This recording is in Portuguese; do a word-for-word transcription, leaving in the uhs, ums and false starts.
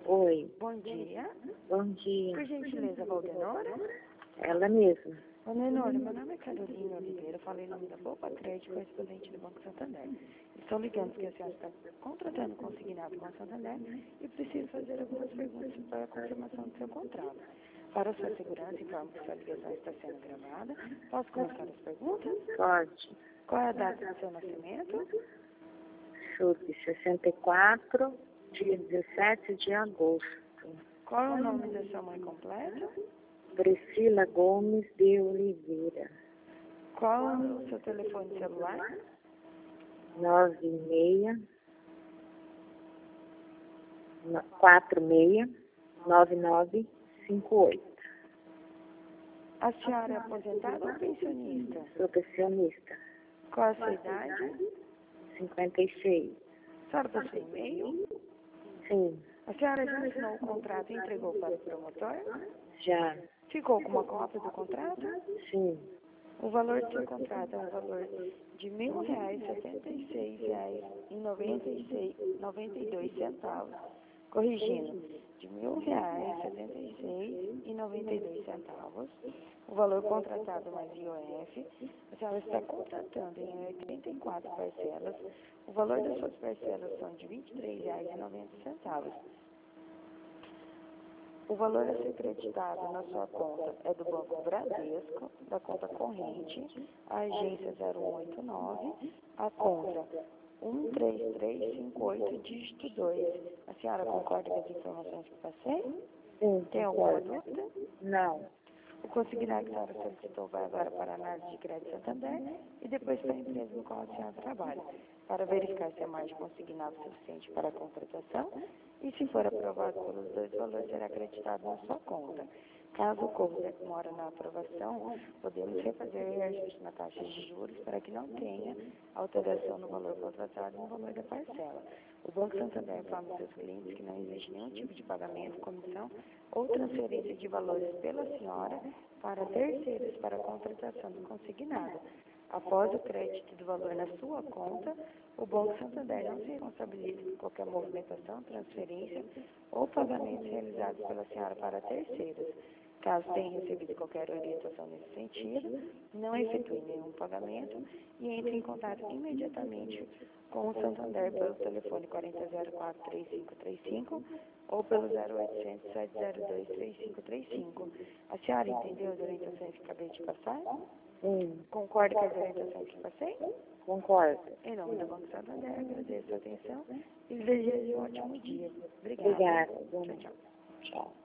Oi, Bom dia. bom dia. Por gentileza, Valdenora? Ela mesma. Valdenora, meu nome é Carolina Oliveira, falei em nome da Poupa Crédito, correspondente do Banco Santander. Estou ligando porque a senhora está contratando consignado com a Santander e preciso fazer algumas perguntas para a confirmação do seu contrato. Para sua segurança, informo que sua ligação está sendo gravada. Posso começar as perguntas? Pode. Qual é a data do seu nascimento? Chute sessenta e quatro, dia dezessete de agosto. Qual é o nome da sua mãe completa? Priscila Gomes de Oliveira. Qual é o seu telefone celular? nove seis quatro seis nove nove cinco oito. A senhora é aposentada ou pensionista? Sou pensionista. Qual a sua idade? cinquenta e seis. A senhora possui e-mail? Sim, A senhora já assinou o contrato e entregou para o promotor? já. Ficou com uma cópia do contrato? Sim, O valor do seu contrato é um valor de mil reais, setenta e seis reais e noventa e seis, noventa e dois centavos. Corrigindo, de mil reais, setenta e seis e noventa e dois centavos. O valor contratado mais I O F. A senhora está contratando em oitenta e quatro parcelas. O valor das suas parcelas são de vinte e três reais e noventa centavos. O valor a ser creditado na sua conta é do Banco Bradesco, da conta corrente, a agência zero um oito nove, a conta um três três cinco oito, dígito dois. A senhora concorda com as informações que passei? sim, Tem alguma concordo. dúvida? Não, O consignado que a senhora solicitou vai agora para a análise de crédito Santander e depois para a empresa no qual a senhora trabalha, para verificar se a margem consignada é suficiente para a contratação e, se for aprovado pelos dois, o valor será acreditado na sua conta. Caso ocorra demora na aprovação, podemos refazer reajuste na taxa de juros para que não tenha alteração no valor contratado e no valor da parcela. O Banco Santander informa aos seus clientes que não existe nenhum tipo de pagamento, comissão ou transferência de valores pela senhora para terceiros para a contratação do consignado. Após o crédito do valor na sua conta, o Banco Santander não se responsabiliza por qualquer movimentação, transferência ou pagamentos realizados pela senhora para terceiros. Caso tenha recebido qualquer orientação nesse sentido, não efetue nenhum pagamento e entre em contato imediatamente com o Santander pelo telefone quarenta zero quatro, três cinco três cinco ou pelo zero oitocentos, sete zero dois, três cinco três cinco. A senhora entendeu as orientações que acabei de passar? sim, Concorda com as orientações que passei? concordo. Em nome do Banco Santander, agradeço a atenção e desejo um ótimo dia. Obrigada. Obrigada. Tchau, tchau. Tchau.